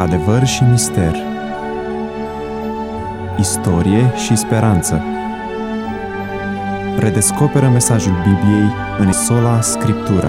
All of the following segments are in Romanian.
Adevăr și mister, istorie și speranță. Redescoperă mesajul Bibliei în Sola Scriptura.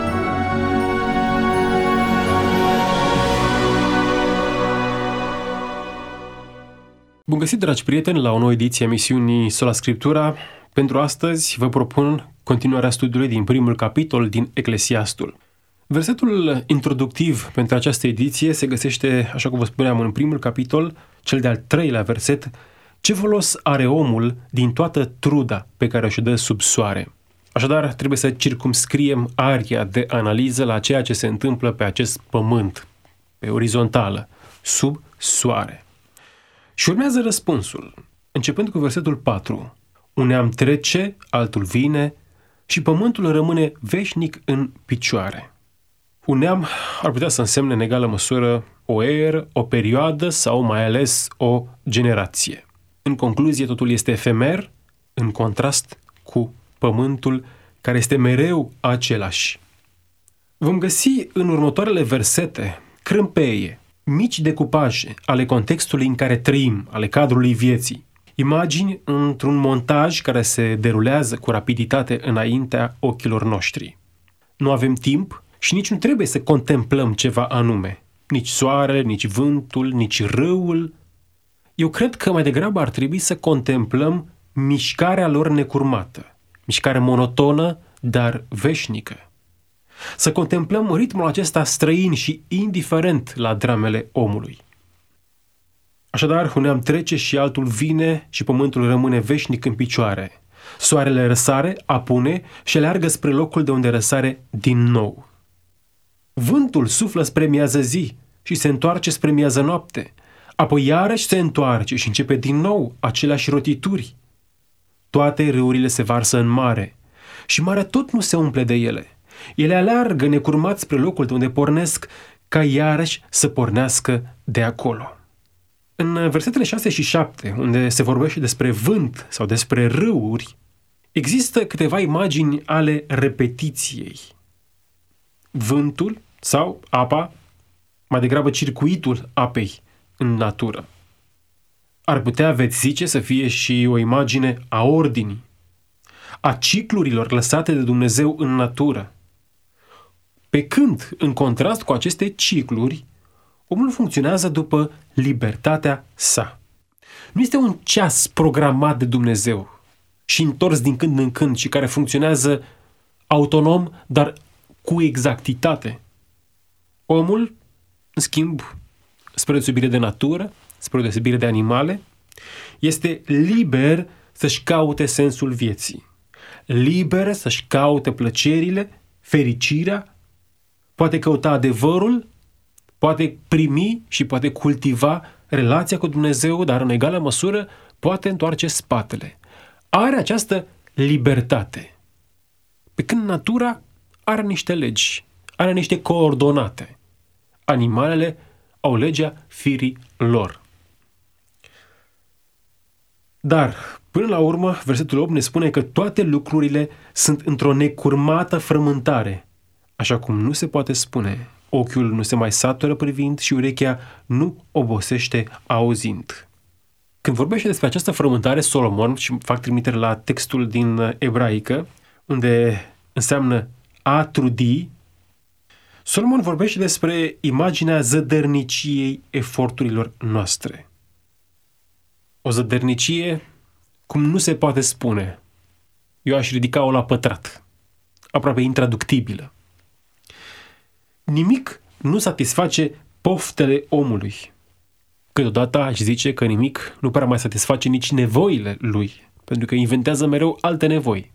Bun găsit, dragi prieteni, la o nouă ediție a emisiunii Sola Scriptura. Pentru astăzi vă propun continuarea studiului din primul capitol din Eclesiastul. Versetul introductiv pentru această ediție se găsește, așa cum vă spuneam, în primul capitol, cel de-al 3-lea verset: ce folos are omul din toată truda pe care o-și dă sub soare? Așadar, trebuie să circumscriem aria de analiză la ceea ce se întâmplă pe acest pământ, pe orizontală, sub soare. Și urmează răspunsul, începând cu versetul 4. Un neam trece, altul vine și pământul rămâne veșnic în picioare. Un neam ar putea să însemne în egală măsură o eră, o perioadă sau mai ales o generație. În concluzie, totul este efemer, în contrast cu pământul care este mereu același. Vom găsi în următoarele versete crâmpeie, mici decupaje ale contextului în care trăim, ale cadrului vieții, imagini într-un montaj care se derulează cu rapiditate înaintea ochilor noștri. Nu avem timp și nici nu trebuie să contemplăm ceva anume, nici soarele, nici vântul, nici râul. Eu cred că mai degrabă ar trebui să contemplăm mișcarea lor necurmată, mișcare monotonă, dar veșnică. Să contemplăm ritmul acesta străin și indiferent la dramele omului. Așadar, un neam trece și altul vine și pământul rămâne veșnic în picioare. Soarele răsare, apune și aleargă spre locul de unde răsare din nou. Vântul suflă spre miază zi și se întoarce spre miază noapte. Apoi iarăși se întoarce și începe din nou aceleași rotituri. Toate râurile se varsă în mare și marea tot nu se umple de ele. Ele aleargă necurmat spre locul de unde pornesc, ca iarăși să pornească de acolo. În versetele 6 și 7, unde se vorbește despre vânt sau despre râuri, există câteva imagini ale repetiției. Vântul sau apa, mai degrabă circuitul apei în natură. Ar putea, veți zice, să fie și o imagine a ordinii, a ciclurilor lăsate de Dumnezeu în natură. Pe când, în contrast cu aceste cicluri, omul funcționează după libertatea sa. Nu este un ceas programat de Dumnezeu și întors din când în când și care funcționează autonom, dar cu exactitate. Omul, în schimb, spre deosebire de natură, spre deosebire de animale, este liber să-și caute sensul vieții, liber să-și caute plăcerile, fericirea, poate căuta adevărul, poate primi și poate cultiva relația cu Dumnezeu, dar în egală măsură poate întoarce spatele. Are această libertate. Pe când natura are niște legi, are niște coordonate. Animalele au legea firii lor. Dar, până la urmă, versetul 8 ne spune că toate lucrurile sunt într-o necurmată frământare, așa cum nu se poate spune. Ochiul nu se mai satură privind și urechea nu obosește auzind. Când vorbește despre această frământare, Solomon, și fac trimitere la textul din ebraică, unde înseamnă a trudi, Solomon vorbește despre imaginea zădărniciei eforturilor noastre. O zădărnicie cum nu se poate spune. Eu aș ridica-o la pătrat, aproape intraductibilă. Nimic nu satisface poftele omului. Câteodată aș zice că nimic nu prea mai satisface nici nevoile lui, pentru că inventează mereu alte nevoi.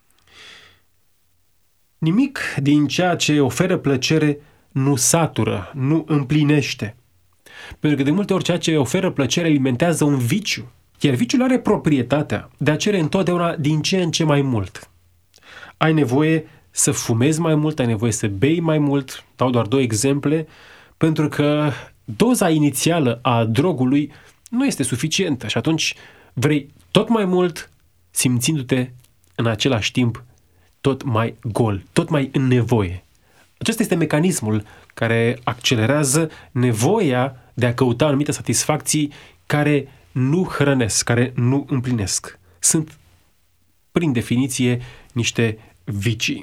Nimic din ceea ce oferă plăcere nu satură, nu împlinește. Pentru că de multe ori ceea ce oferă plăcere alimentează un viciu, iar viciul are proprietatea de a cere întotdeauna din ce în ce mai mult. Ai nevoie să fumezi mai mult, ai nevoie să bei mai mult, dau doar 2 exemple, pentru că doza inițială a drogului nu este suficientă și atunci vrei tot mai mult, simțindu-te în același timp tot mai gol, tot mai în nevoie. Acesta este mecanismul care accelerează nevoia de a căuta anumite satisfacții care nu hrănesc, care nu împlinesc. Sunt, prin definiție, niște vicii.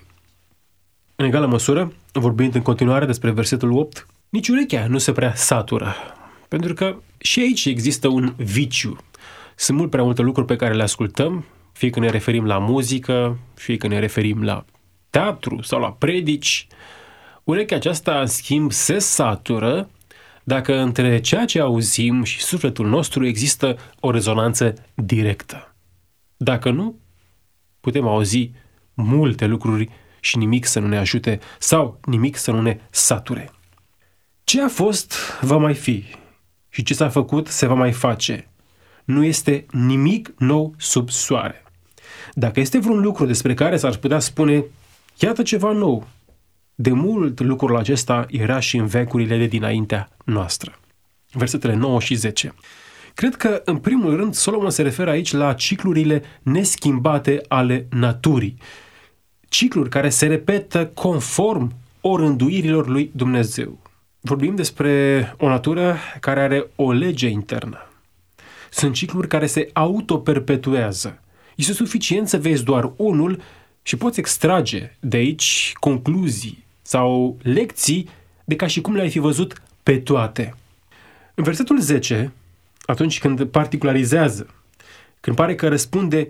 În egală măsură, vorbind în continuare despre versetul 8, nici urechea nu se prea satură, pentru că și aici există un viciu. Sunt mult prea multe lucruri pe care le ascultăm, fie că ne referim la muzică, fie că ne referim la teatru sau la predici. Urechea aceasta, în schimb, se satură dacă între ceea ce auzim și sufletul nostru există o rezonanță directă. Dacă nu, putem auzi multe lucruri și nimic să nu ne ajute sau nimic să nu ne sature. Ce a fost, va mai fi, și ce s-a făcut, se va mai face. Nu este nimic nou sub soare. Dacă este vreun lucru despre care s-ar putea spune, iată ceva nou, de mult lucrul acesta era și în veacurile de dinaintea noastră. Versetele 9 și 10. Cred că, în primul rând, Solomon se referă aici la ciclurile neschimbate ale naturii. Cicluri care se repetă conform orânduirilor lui Dumnezeu. Vorbim despre o natură care are o lege internă. Sunt cicluri care se autoperpetuează. Este suficient să vezi doar unul și poți extrage de aici concluzii sau lecții de ca și cum le-ai fi văzut pe toate. În versetul 10, atunci când particularizează, când pare că răspunde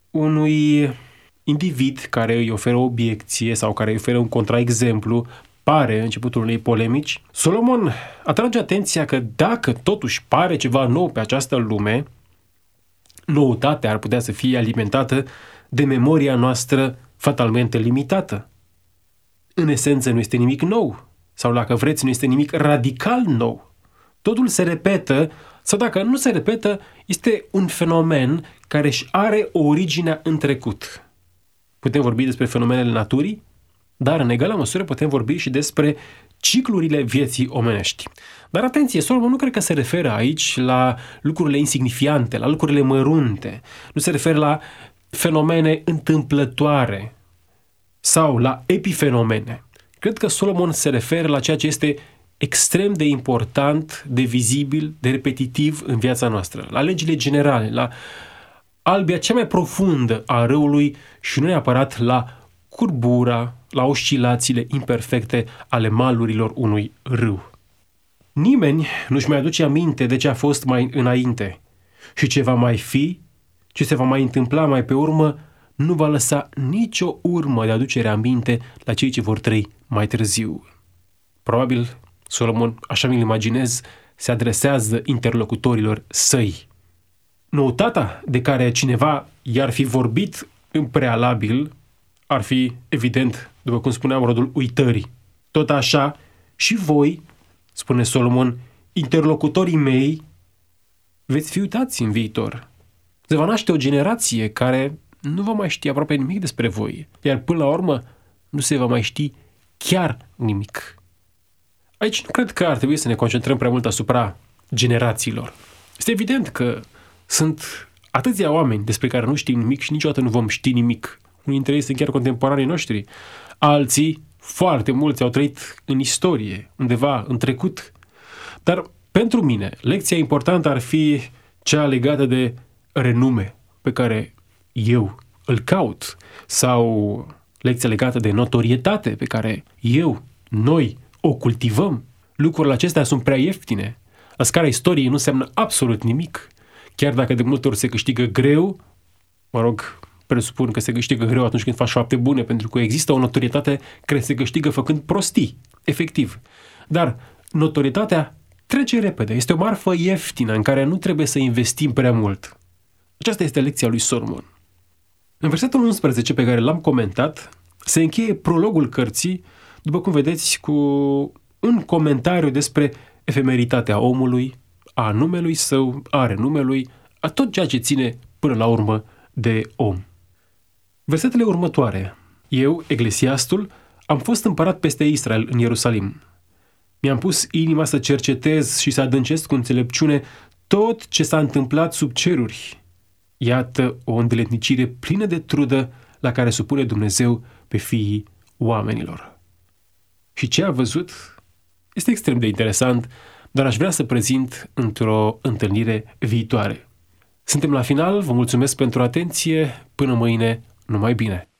unui individ care îi oferă o obiecție sau care îi oferă un contraexemplu, pare începutul unei polemici, Solomon atrage atenția că dacă totuși pare ceva nou pe această lume, noutatea ar putea să fie alimentată de memoria noastră fatalmente limitată. În esență nu este nimic nou, sau dacă vreți, nu este nimic radical nou. Totul se repetă, sau dacă nu se repetă, este un fenomen care își are originea în trecut. Putem vorbi despre fenomenele naturii, dar în egală măsură putem vorbi și despre ciclurile vieții omenești. Dar atenție, Solomon nu cred că se referă aici la lucrurile insignifiante, la lucrurile mărunte, nu se referă la fenomene întâmplătoare sau la epifenomene. Cred că Solomon se referă la ceea ce este extrem de important, de vizibil, de repetitiv în viața noastră, la legile generale, la albia cea mai profundă a râului și nu neapărat la curbura, la oscilațiile imperfecte ale malurilor unui râu. Nimeni nu-și mai aduce aminte de ce a fost mai înainte și ce va mai fi, ce se va mai întâmpla mai pe urmă, nu va lăsa nicio urmă de aducere aminte la cei ce vor trăi mai târziu. Probabil Solomon, așa mi-l imaginez, se adresează interlocutorilor săi. Noutatea de care cineva i-ar fi vorbit în prealabil ar fi, evident, după cum spuneam, rodul uitării. Tot așa, și voi, spune Solomon, interlocutorii mei, veți fi uitați în viitor. Se va naște o generație care nu va mai ști aproape nimic despre voi, iar până la urmă nu se va mai ști chiar nimic. Aici nu cred că ar trebui să ne concentrăm prea mult asupra generațiilor. Este evident că sunt atâția oameni despre care nu știm nimic și niciodată nu vom ști nimic. Unii dintre ei sunt chiar contemporanii noștri. Alții, foarte mulți, au trăit în istorie, undeva în trecut. Dar pentru mine, lecția importantă ar fi cea legată de renume pe care eu îl caut, sau lecția legată de notorietate pe care noi o cultivăm. Lucrurile acestea sunt prea ieftine. La scara istoriei nu înseamnă absolut nimic. Chiar dacă de multe ori se câștigă greu, presupun că se câștigă greu atunci când faci fapte bune, pentru că există o notorietate care se câștigă făcând prostii, efectiv. Dar notorietatea trece repede, este o marfă ieftină în care nu trebuie să investim prea mult. Aceasta este lecția lui Solomon. În versetul 11 pe care l-am comentat, se încheie prologul cărții, după cum vedeți, cu un comentariu despre efemeritatea omului, a numelui său, a renumelui, a tot ceea ce ține până la urmă de om. Versetele următoare. Eu, Eclesiastul, am fost împărat peste Israel în Ierusalim. Mi-am pus inima să cercetez și să adâncesc cu înțelepciune tot ce s-a întâmplat sub ceruri. Iată o îndeletnicire plină de trudă la care supune Dumnezeu pe fiii oamenilor. și ce a văzut este extrem de interesant, dar aș vrea să prezint într-o întâlnire viitoare. Suntem la final, vă mulțumesc pentru atenție, până mâine, numai bine!